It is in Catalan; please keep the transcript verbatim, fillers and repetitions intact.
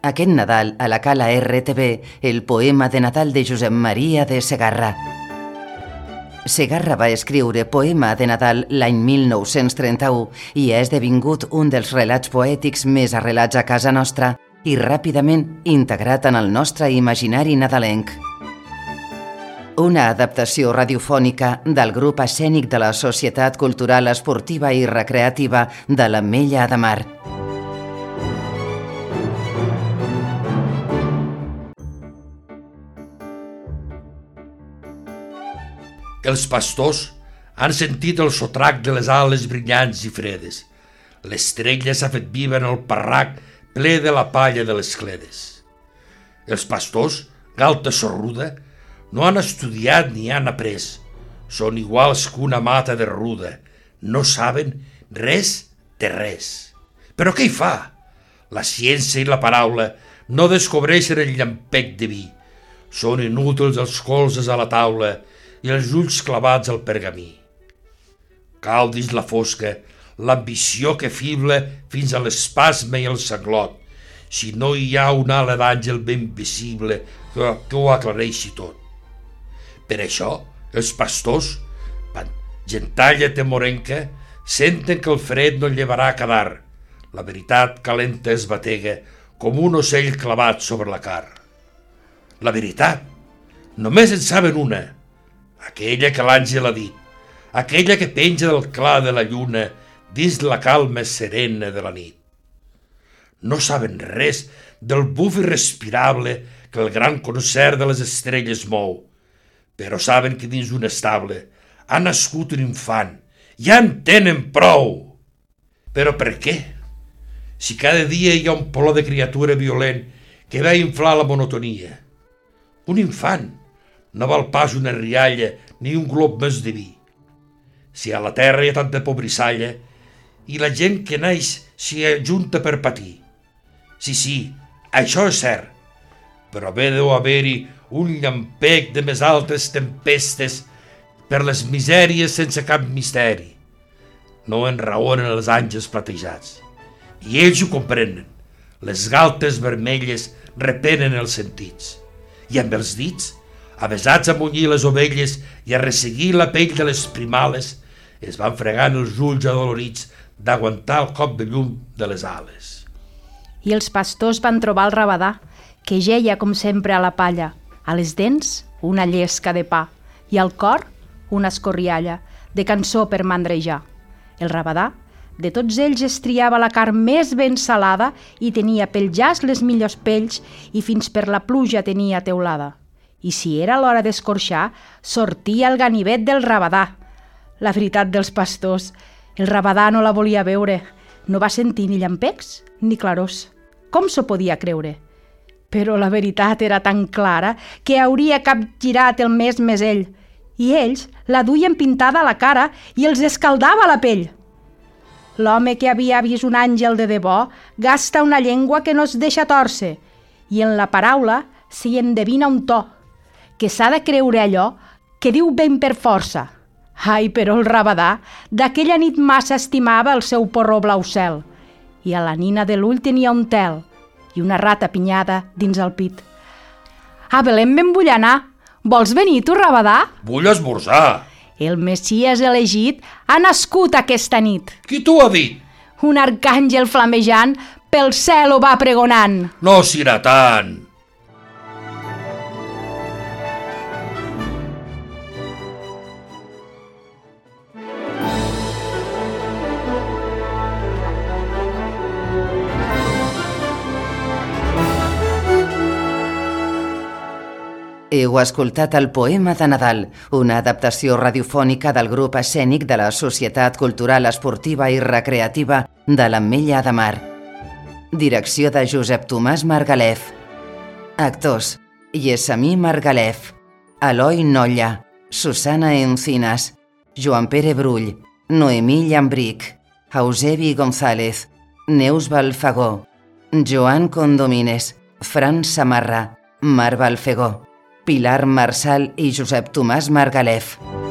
Aquest Nadal, a la Cala R T V, el poema de Nadal de Josep Maria de Segarra. Segarra va escriure Poema de Nadal l'any mil nou-cents trenta-u i ha esdevingut un dels relats poètics més arrelats a casa nostra i ràpidament integrat en el nostre imaginari nadalenc. Una adaptació radiofònica del grup escènic de la Societat Cultural Esportiva i Recreativa de l'Ametlla de Mar. Els pastors han sentit el sotrac de les ales brillants i fredes. L'estrella s'ha fet viva en el parrac ple de la palla de les cledes. Els pastors, galta sorruda, no han estudiat ni han après. Són iguals que una mata de ruda. No saben res de res. Però què hi fa? La ciència i la paraula no descobreixen el llampec de vi. Són inútils els colzes a la taula i els ulls clavats al pergamí. Cau dins la fosca l'ambició que fibla fins a l'espasme i el sanglot, si no hi ha una ala d'àngel ben visible que, que ho aclareixi tot. Per això, els pastors, pan, gentalla temorenca, senten que el fred no llevarà a quedar. La veritat calenta es batega com un ocell clavat sobre la car. La veritat, només en saben una, aquella que l'àngel ha dit, aquella que penja del clar de la lluna dins la calma serena de la nit. No saben res del buf irrespirable que el gran concert de les estrelles mou, però saben que dins un estable ha nascut un infant, ja en tenen prou. Però per què? Si cada dia hi ha un plor de criatura violent que va inflar la monotonia. Un infant no val pas una rialla ni un glob més de vi. Si a la terra hi ha tanta pobrissalla i la gent que naix s'hi ajunta per patir. Sí, sí, això és cert, però bé deu haver-hi un llampec de més altes tempestes per les misèries sense cap misteri. No enraonen els àngels platejats. I ells ho comprenen. Les galtes vermelles repenen els sentits. I amb els dits, avesats a munyir les ovelles i a resseguir la pell de les primales, es van fregant els ulls adolorits d'aguantar el cop de llum de les ales. I els pastors van trobar el rabadà, que geia com sempre a la palla, a les dents una llesca de pa i al cor una escorrialla de cançó per mandrejar. El rabadà, de tots ells es triava la carn més ben salada i tenia pel jaç les millors pells i fins per la pluja tenia teulada. I si era l'hora d'escorxar, sortia el ganivet del rabadà. La veritat dels pastors, el rabadà no la volia veure. No va sentir ni llampecs ni clarors. Com s'ho podia creure? Però la veritat era tan clara que hauria capgirat el més mesell. I ells la duien pintada a la cara i els escaldava la pell. L'home que havia vist un àngel de debò gasta una llengua que no es deixa tòrcer i en la paraula s'hi endevina un to, que s'ha de creure allò que diu ben per força. Ai, però el rabadà d'aquella nit massa estimava el seu porró blau cel i a la nina de l'ull tenia un tel i una rata pinyada dins el pit. A Belém me'n vull anar. Vols venir tu, rabadà? Vull esmorzar. El Messies elegit ha nascut aquesta nit. Qui t'ho ha dit? Un arcàngel flamejant pel cel ho va pregonant. No serà tant. Heu escoltat el Poema de Nadal, una adaptació radiofònica del grup escènic de la Societat Cultural Esportiva i Recreativa de l'Ametlla de Mar. Direcció de Josep Tomàs Margalef. Actors: Yesamí Margalef, Eloi Nolla, Susana Encinas, Joan Pere Brull, Noemí Llambric, Eusebi González, Neus Balfagó, Joan Condomines, Fran Samarra, Mar Balfegó, Pilar Marsal i Josep Tomàs Margalef.